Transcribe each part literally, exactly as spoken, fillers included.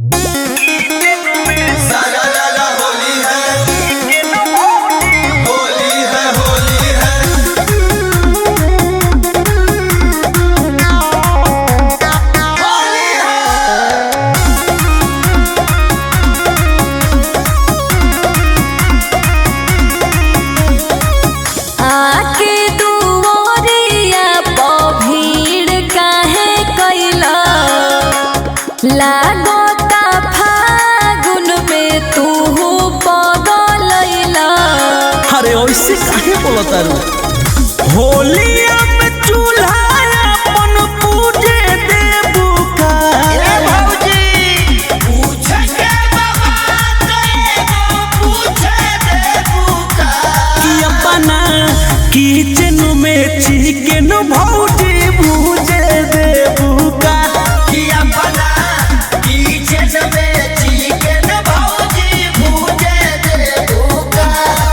लागता फागुन में तू पगलैला। अरे ओइसे काहे बोलता रू? होलिया में चूल्हा अपन पूजे देबू का। ए भौजी पूछे के बाबा कएगो पूछे देबू का। कि अपना किचन में चिकन भौजी भूजे देबू का। कि अपना किचन में चिकन भौजी भूजे देबू का।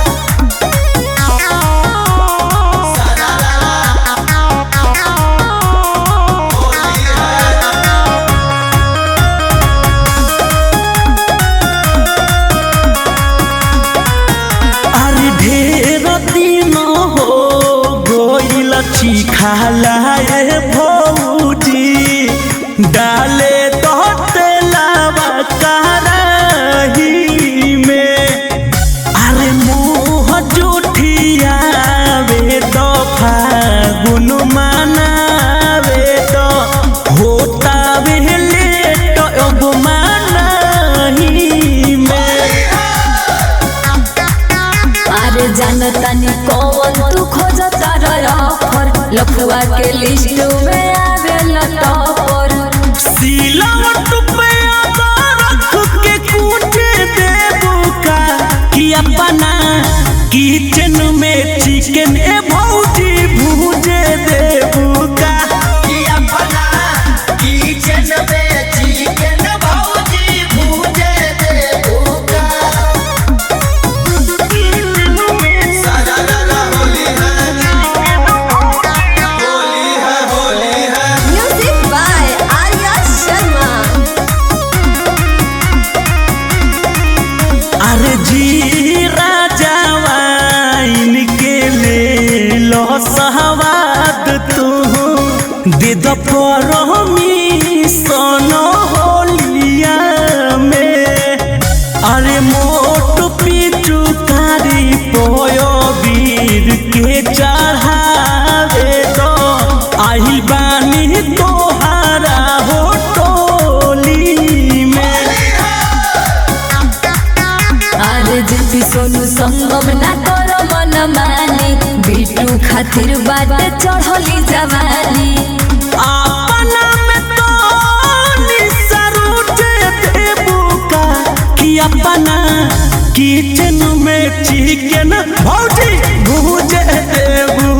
अरे ढेर दिन हो गइल चिखाला ए भौजी डाले तो तेलावा कराही में। अरे मुँह जुठियावे तो फागुन मनावे तो होता वे लेट अब मनाही में। अरे जानता नी कौन तू खोजता ऑफर, लफुआ के लिस्ट में आवे टॉपर। सिलवट पे रख के कूटे देबू का। कि अपना किचन में चिकन ए भौजी भूजे देबू का। कि अपना किचन में चिकन भौजी भूजे देबू का। सारा लाला होली है होली है होली है। Music by Arya Sharma. अरे जी राजा वाइन के ले लो सहवाद तू दे दो परमी सोनो होलिया में। अरे मोट पीचू कारी पोयो वीर के चढ़ावे तो आही बानी तोहारा हो टोली में। अरे जिपी सोनू संगम ना करो मन मानी, बिटू खातिर बाटे चढ़ली जवानी। अपना में तो निसरूटे देबू का। कि अपना किचन में चिकन भौजी भूजे देबू